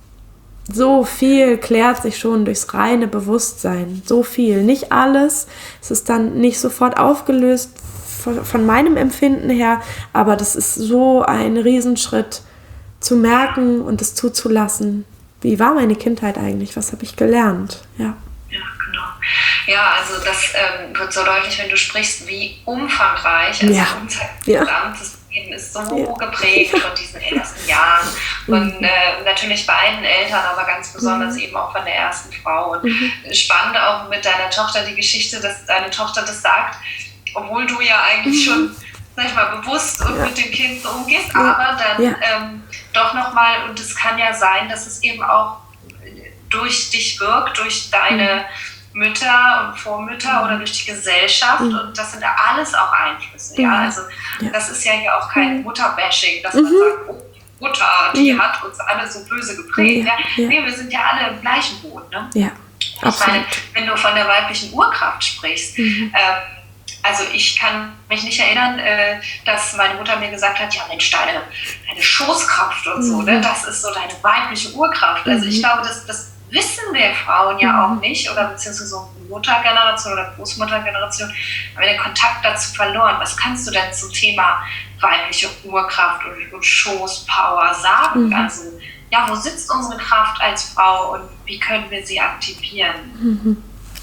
so viel klärt sich schon durchs reine Bewusstsein. So viel. Nicht alles. Es ist dann nicht sofort aufgelöst von meinem Empfinden her, aber das ist so ein Riesenschritt, zu merken und es zuzulassen. Wie war meine Kindheit eigentlich? Was habe ich gelernt? Ja, genau. Ja, also das wird so deutlich, wenn du sprichst, wie umfangreich, also unser gesamtes Leben ist so geprägt von diesen ersten Jahren. Und natürlich beiden Eltern, aber ganz besonders eben auch von der ersten Frau. Und spannend auch mit deiner Tochter die Geschichte, dass deine Tochter das sagt, obwohl du ja eigentlich schon, sag ich mal, bewusst und mit dem Kind so umgehst, aber dann doch nochmal, und es kann ja sein, dass es eben auch durch dich wirkt, durch deine Mütter und Vormütter oder durch die Gesellschaft, und das sind ja alles auch Einflüsse, also das ist ja hier auch kein Mutterbashing, dass man sagt, oh, Mutter, die hat uns alle so böse geprägt. Nee, wir sind ja alle im gleichen Boot, ne? Ja, absolut. Ich meine, wenn du von der weiblichen Urkraft sprichst, also ich kann mich nicht erinnern, dass meine Mutter mir gesagt hat, ja Mensch, deine Schoßkraft und so, ne? Das ist so deine weibliche Urkraft. Also ich glaube, das wissen wir Frauen ja auch nicht, oder beziehungsweise so Muttergeneration oder Großmuttergeneration, haben wir den Kontakt dazu verloren. Was kannst du denn zum Thema weibliche Urkraft und Schoßpower sagen? Also ja, wo sitzt unsere Kraft als Frau und wie können wir sie aktivieren?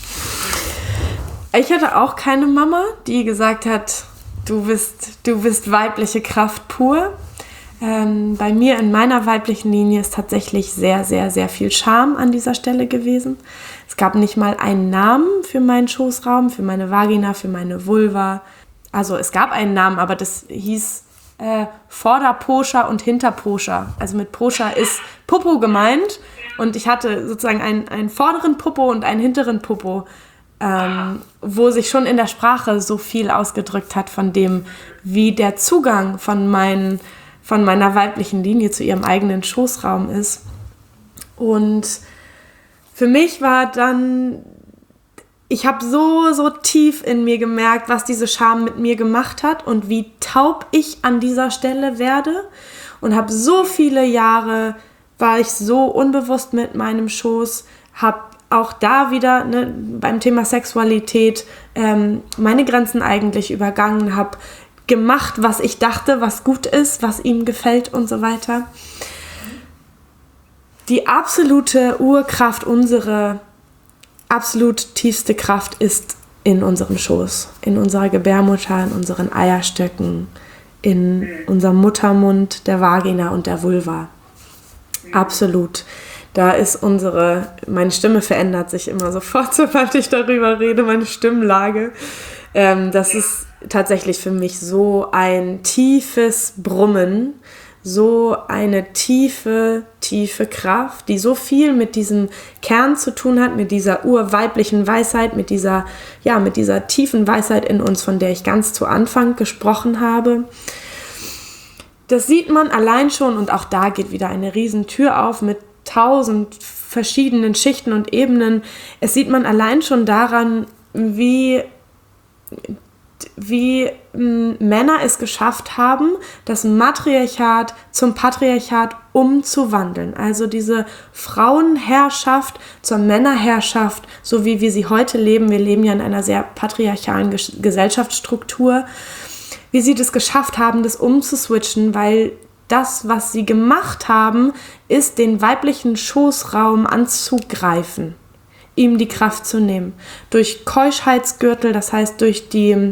Ich hatte auch keine Mama, die gesagt hat, du bist weibliche Kraft pur. Bei mir in meiner weiblichen Linie ist tatsächlich sehr, sehr, sehr viel Scham an dieser Stelle gewesen. Es gab nicht mal einen Namen für meinen Schoßraum, für meine Vagina, für meine Vulva. Also es gab einen Namen, aber das hieß Vorderposcha und Hinterposcha. Also mit Poscha ist Popo gemeint und ich hatte sozusagen einen vorderen Popo und einen hinteren Popo, wo sich schon in der Sprache so viel ausgedrückt hat von dem, wie der Zugang von meiner weiblichen Linie zu ihrem eigenen Schoßraum ist. Und für mich war dann, ich habe so tief in mir gemerkt, was diese Scham mit mir gemacht hat und wie taub ich an dieser Stelle werde. Und habe so viele Jahre, war ich so unbewusst mit meinem Schoß, habe auch da wieder beim Thema Sexualität meine Grenzen eigentlich übergangen, habe gemacht, was ich dachte, was gut ist, was ihm gefällt und so weiter. Die absolute Urkraft, unsere absolut tiefste Kraft ist in unserem Schoß, in unserer Gebärmutter, in unseren Eierstöcken, in unserem Muttermund, der Vagina und der Vulva. Absolut. Da ist meine Stimme verändert sich immer sofort, sobald ich darüber rede, meine Stimmlage. Das ist tatsächlich für mich so ein tiefes Brummen, so eine tiefe, tiefe Kraft, die so viel mit diesem Kern zu tun hat, mit dieser urweiblichen Weisheit, mit dieser tiefen Weisheit in uns, von der ich ganz zu Anfang gesprochen habe. Das sieht man allein schon, und auch da geht wieder eine Riesentür auf mit 1000 verschiedenen Schichten und Ebenen. Es sieht man allein schon daran, wie Männer es geschafft haben, das Matriarchat zum Patriarchat umzuwandeln. Also diese Frauenherrschaft zur Männerherrschaft, so wie wir sie heute leben. Wir leben ja in einer sehr patriarchalen Gesellschaftsstruktur. Wie sie das geschafft haben, das umzuswitchen, weil das, was sie gemacht haben, ist, den weiblichen Schoßraum anzugreifen, ihm die Kraft zu nehmen. Durch Keuschheitsgürtel, das heißt durch die,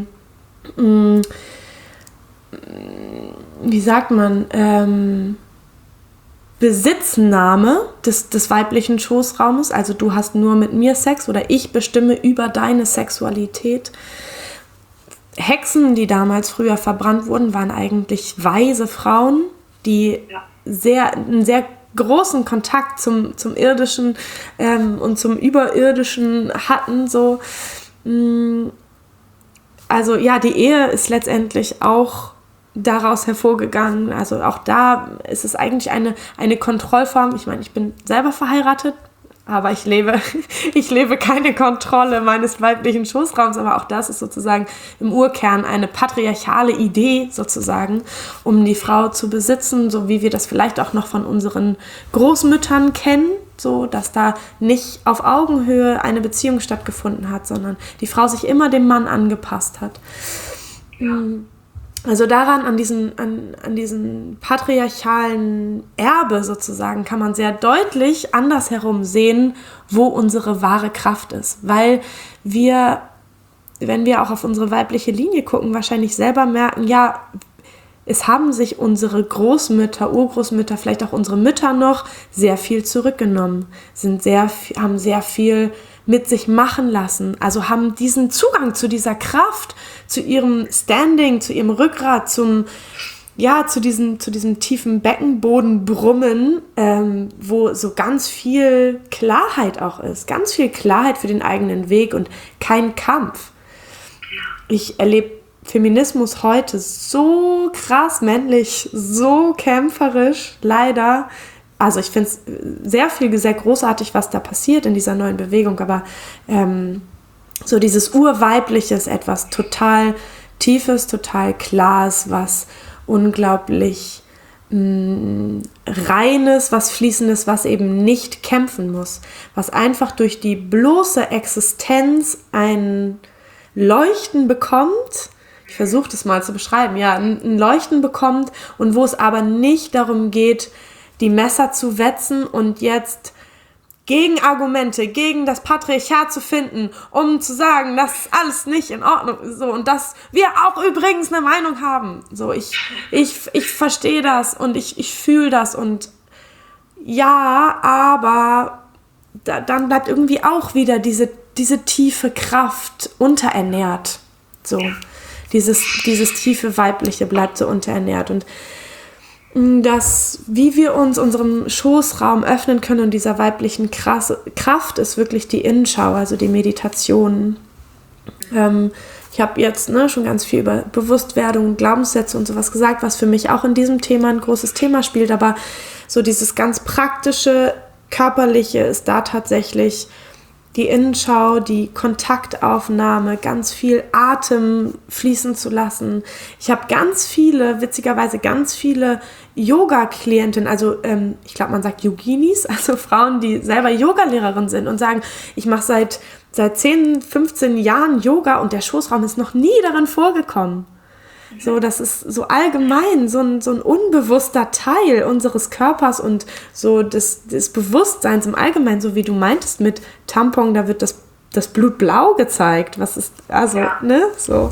Besitznahme des weiblichen Schoßraumes, also du hast nur mit mir Sex oder ich bestimme über deine Sexualität. Hexen, die damals früher verbrannt wurden, waren eigentlich weise Frauen, die einen sehr großen Kontakt zum Irdischen und zum Überirdischen hatten. So. Also ja, die Ehe ist letztendlich auch daraus hervorgegangen. Also auch da ist es eigentlich eine Kontrollform. Ich meine, ich bin selber verheiratet, aber ich lebe keine Kontrolle meines weiblichen Schoßraums, aber auch das ist sozusagen im Urkern eine patriarchale Idee sozusagen, um die Frau zu besitzen, so wie wir das vielleicht auch noch von unseren Großmüttern kennen, so dass da nicht auf Augenhöhe eine Beziehung stattgefunden hat, sondern die Frau sich immer dem Mann angepasst hat. Ja. Also daran, an diesen patriarchalen Erbe sozusagen, kann man sehr deutlich andersherum sehen, wo unsere wahre Kraft ist. Weil wir, wenn wir auch auf unsere weibliche Linie gucken, wahrscheinlich selber merken, ja, es haben sich unsere Großmütter, Urgroßmütter, vielleicht auch unsere Mütter noch sehr viel zurückgenommen, haben sehr viel mit sich machen lassen, also haben diesen Zugang zu dieser Kraft, zu ihrem Standing, zu ihrem Rückgrat, zu diesem tiefen Beckenbodenbrummen, wo so ganz viel Klarheit auch ist, ganz viel Klarheit für den eigenen Weg und kein Kampf. Ich erlebe Feminismus heute so krass männlich, so kämpferisch, leider. Also ich finde es sehr großartig, was da passiert in dieser neuen Bewegung, aber so dieses Urweibliche ist etwas total Tiefes, total Klares, was unglaublich Reines, was Fließendes, was eben nicht kämpfen muss, was einfach durch die bloße Existenz ein Leuchten bekommt. Ich versuche das mal zu beschreiben, ja, ein Leuchten bekommt und wo es aber nicht darum geht, die Messer zu wetzen und jetzt Gegenargumente gegen das Patriarchat zu finden, um zu sagen, das ist alles nicht in Ordnung so und dass wir auch übrigens eine Meinung haben. So, ich verstehe das und ich fühle das und ja, aber dann bleibt irgendwie auch wieder diese tiefe Kraft unterernährt. So, dieses tiefe Weibliche bleibt so unterernährt und das, wie wir uns unserem Schoßraum öffnen können und dieser weiblichen Kraft ist wirklich die Innenschau, also die Meditation. Ich habe jetzt schon ganz viel über Bewusstwerdung, Glaubenssätze und sowas gesagt, was für mich auch in diesem Thema ein großes Thema spielt, aber so dieses ganz praktische, körperliche ist da tatsächlich die Innenschau, die Kontaktaufnahme, ganz viel Atem fließen zu lassen. Ich habe witzigerweise ganz viele Yoga-Klientinnen, also ich glaube, man sagt Yoginis, also Frauen, die selber Yogalehrerin sind und sagen, ich mache seit 10, 15 Jahren Yoga und der Schoßraum ist noch nie darin vorgekommen. So, das ist so allgemein, so ein unbewusster Teil unseres Körpers und so des Bewusstseins im Allgemeinen, so wie du meintest mit Tampon, da wird das Blut blau gezeigt, was ist, also, so.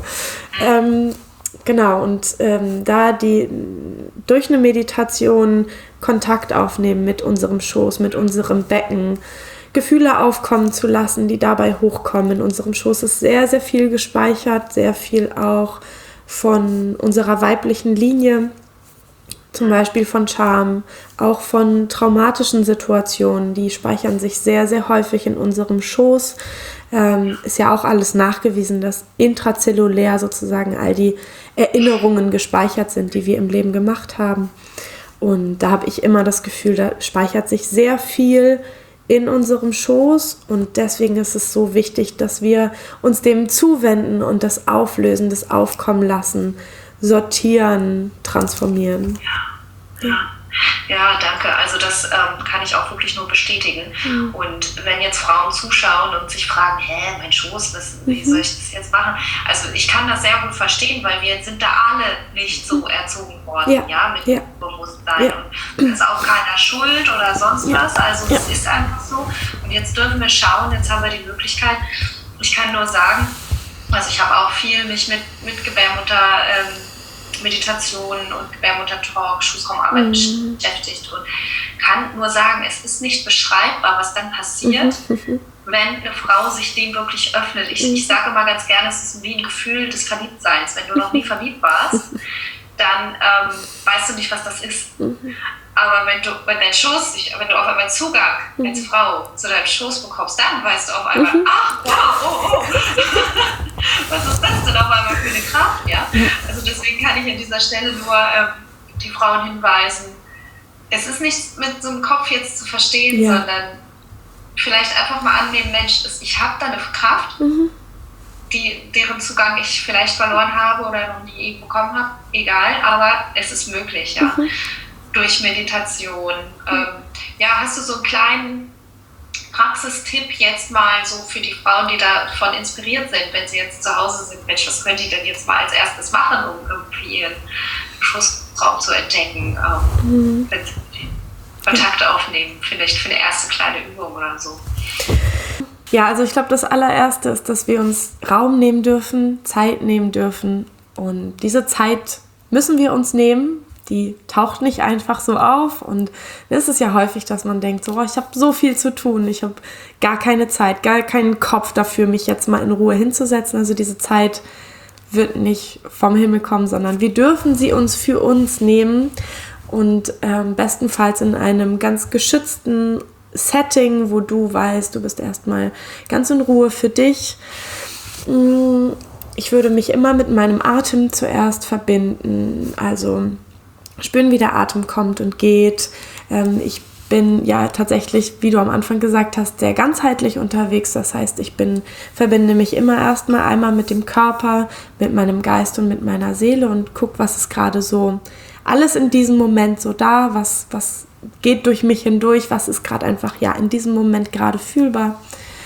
Genau, und da durch eine Meditation Kontakt aufnehmen mit unserem Schoß, mit unserem Becken, Gefühle aufkommen zu lassen, die dabei hochkommen. In unserem Schoß ist sehr, sehr viel gespeichert, sehr viel auch von unserer weiblichen Linie, zum Beispiel von Scham, auch von traumatischen Situationen, die speichern sich sehr, sehr häufig in unserem Schoß. Ist ja auch alles nachgewiesen, dass intrazellulär sozusagen all die Erinnerungen gespeichert sind, die wir im Leben gemacht haben. Und da habe ich immer das Gefühl, da speichert sich sehr viel in unserem Schoß und deswegen ist es so wichtig, dass wir uns dem zuwenden und das auflösen, das aufkommen lassen, sortieren, transformieren. Ja, danke. Also das kann ich auch wirklich nur bestätigen. Und wenn jetzt Frauen zuschauen und sich fragen, mein Schoß, wie soll ich das jetzt machen? Also ich kann das sehr gut verstehen, weil wir sind da alle nicht so erzogen worden, mit Bewusstsein. Und das ist auch keiner schuld oder sonst was. Also das ist einfach so. Und jetzt dürfen wir schauen, jetzt haben wir die Möglichkeit. Ich kann nur sagen, also ich habe auch viel mich mit Gebärmutter Meditation und Gebärmutter-Talk, Schoßraumarbeit beschäftigt und kann nur sagen, es ist nicht beschreibbar, was dann passiert, wenn eine Frau sich dem wirklich öffnet. Ich sage mal ganz gerne, es ist wie ein Gefühl des Verliebtseins. Wenn du noch nie verliebt warst, dann weißt du nicht, was das ist. Aber wenn du auf einmal Zugang als Frau zu deinem Schoß bekommst, dann weißt du auf einmal, ach, wow, was ist das denn auf einmal für eine Kraft? Ja? Also deswegen kann ich an dieser Stelle nur die Frauen hinweisen, es ist nicht mit so einem Kopf jetzt zu verstehen, sondern vielleicht einfach mal annehmen, Mensch, ich habe da eine Kraft, deren Zugang ich vielleicht verloren habe oder noch nie bekommen habe, egal, aber es ist möglich, durch Meditation. Hast du so einen kleinen Praxistipp jetzt mal so für die Frauen, die davon inspiriert sind, wenn sie jetzt zu Hause sind, Mensch, was könnte ich denn jetzt mal als erstes machen, um irgendwie ihren Schoßraum zu entdecken, wenn sie Kontakte aufnehmen, vielleicht für eine erste kleine Übung oder so. Ja, also ich glaube, das allererste ist, dass wir uns Raum nehmen dürfen, Zeit nehmen dürfen und diese Zeit müssen wir uns nehmen. Die taucht nicht einfach so auf und es ist ja häufig, dass man denkt, so, ich habe so viel zu tun, ich habe gar keine Zeit, gar keinen Kopf dafür, mich jetzt mal in Ruhe hinzusetzen. Also diese Zeit wird nicht vom Himmel kommen, sondern wir dürfen sie uns für uns nehmen und bestenfalls in einem ganz geschützten Setting, wo du weißt, du bist erstmal ganz in Ruhe für dich. Ich würde mich immer mit meinem Atem zuerst verbinden, also spüren, wie der Atem kommt und geht. Ich bin ja tatsächlich, wie du am Anfang gesagt hast, sehr ganzheitlich unterwegs. Das heißt, verbinde mich immer erstmal einmal mit dem Körper, mit meinem Geist und mit meiner Seele und gucke, was ist gerade so alles in diesem Moment so da, was geht durch mich hindurch, was ist gerade einfach in diesem Moment gerade fühlbar.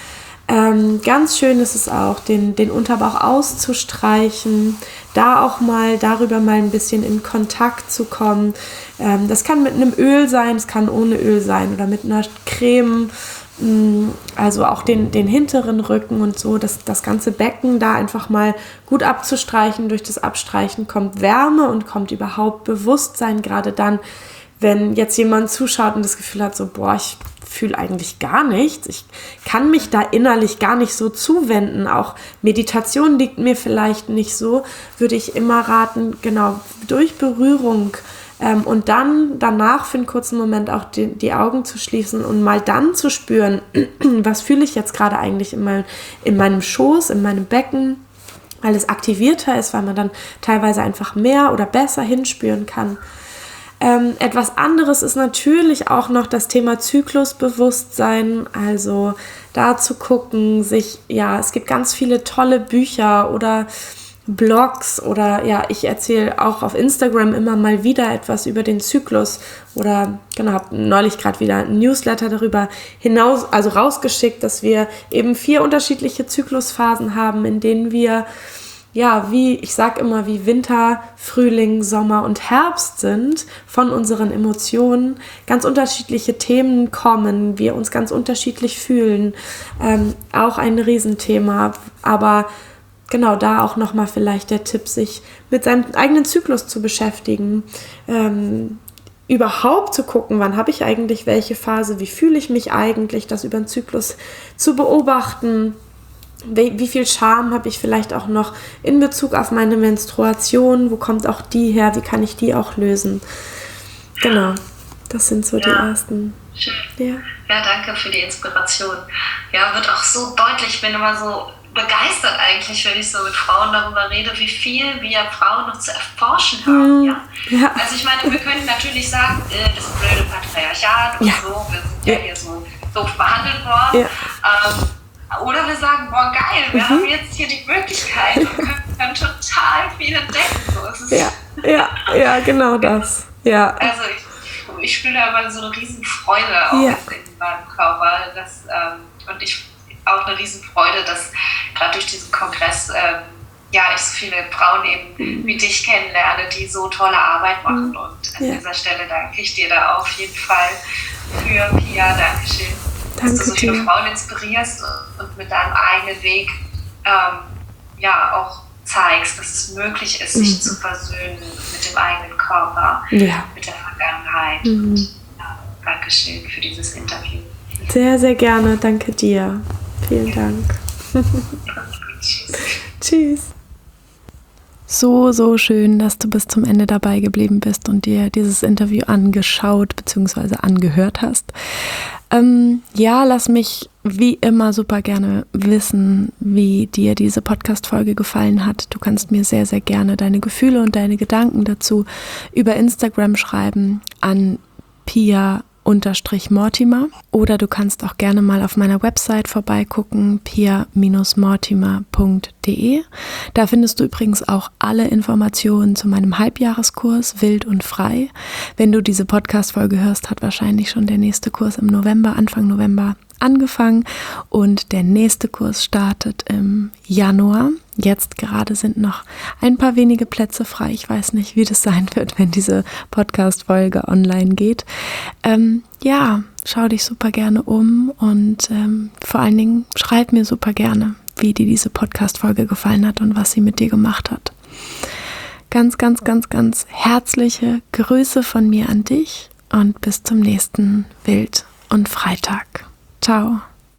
Ganz schön ist es auch, den Unterbauch auszustreichen, da auch mal darüber mal ein bisschen in Kontakt zu kommen. Das kann mit einem Öl sein, es kann ohne Öl sein oder mit einer Creme, also auch den hinteren Rücken und so, das ganze Becken da einfach mal gut abzustreichen. Durch das Abstreichen kommt Wärme und kommt überhaupt Bewusstsein, gerade dann, wenn jetzt jemand zuschaut und das Gefühl hat, so, boah, ich fühle eigentlich gar nichts. Ich kann mich da innerlich gar nicht so zuwenden. Auch Meditation liegt mir vielleicht nicht so. Würde ich immer raten, genau, durch Berührung und dann danach für einen kurzen Moment auch die Augen zu schließen und mal dann zu spüren, was fühle ich jetzt gerade eigentlich in meinem Schoß, in meinem Becken, weil es aktivierter ist, weil man dann teilweise einfach mehr oder besser hinspüren kann. Etwas anderes ist natürlich auch noch das Thema Zyklusbewusstsein, also da zu gucken, es gibt ganz viele tolle Bücher oder Blogs oder ich erzähle auch auf Instagram immer mal wieder etwas über den Zyklus oder habe neulich gerade wieder ein Newsletter darüber rausgeschickt, dass wir eben 4 unterschiedliche Zyklusphasen haben, in denen wir wie Winter, Frühling, Sommer und Herbst sind, von unseren Emotionen ganz unterschiedliche Themen kommen, wir uns ganz unterschiedlich fühlen, auch ein Riesenthema, aber genau da auch nochmal vielleicht der Tipp, sich mit seinem eigenen Zyklus zu beschäftigen, überhaupt zu gucken, wann habe ich eigentlich welche Phase, wie fühle ich mich eigentlich, das über den Zyklus zu beobachten. Wie viel Scham habe ich vielleicht auch noch in Bezug auf meine Menstruation? Wo kommt auch die her? Wie kann ich die auch lösen? Genau, das sind so die ersten. Schön. Ja, danke für die Inspiration. Ja, wird auch so deutlich, ich bin immer so begeistert eigentlich, wenn ich so mit Frauen darüber rede, wie viel wir Frauen noch zu erforschen haben. Ja. Also ich meine, wir können natürlich sagen, das ist blöde Patriarchat und so, wir sind ja hier so behandelt worden. Oder wir sagen, boah geil, wir haben jetzt hier die Möglichkeit und können total viel entdecken. So, es ist genau das. Ja. Also ich spüre da immer so eine riesen Freude auch in meinem Körper. Und ich auch eine riesen Freude, dass gerade durch diesen Kongress ich so viele Frauen eben wie dich kennenlerne, die so tolle Arbeit machen. Und an dieser Stelle danke ich dir da auf jeden Fall für, Pia. Dankeschön. Dass du so viele Frauen inspirierst und mit deinem eigenen Weg auch zeigst, dass es möglich ist, sich zu versöhnen mit dem eigenen Körper, mit der Vergangenheit. Dankeschön für dieses Interview. Sehr, sehr gerne. Danke dir. Vielen Dank. Tschüss. So schön, dass du bis zum Ende dabei geblieben bist und dir dieses Interview angeschaut bzw. angehört hast. Lass mich wie immer super gerne wissen, wie dir diese Podcast-Folge gefallen hat. Du kannst mir sehr, sehr gerne deine Gefühle und deine Gedanken dazu über Instagram schreiben an Pia_Mortimer oder du kannst auch gerne mal auf meiner Website vorbeigucken, pia-mortimer.de. Da findest du übrigens auch alle Informationen zu meinem Halbjahreskurs Wild und Frei. Wenn du diese Podcast-Folge hörst, hat wahrscheinlich schon der nächste Kurs im November, Anfang November angefangen und der nächste Kurs startet im Januar. Jetzt gerade sind noch ein paar wenige Plätze frei. Ich weiß nicht, wie das sein wird, wenn diese Podcast-Folge online geht. Schau dich super gerne um und vor allen Dingen schreib mir super gerne, wie dir diese Podcast-Folge gefallen hat und was sie mit dir gemacht hat. Ganz, ganz, ganz, ganz herzliche Grüße von mir an dich und bis zum nächsten Wild- und Freitag. Ciao.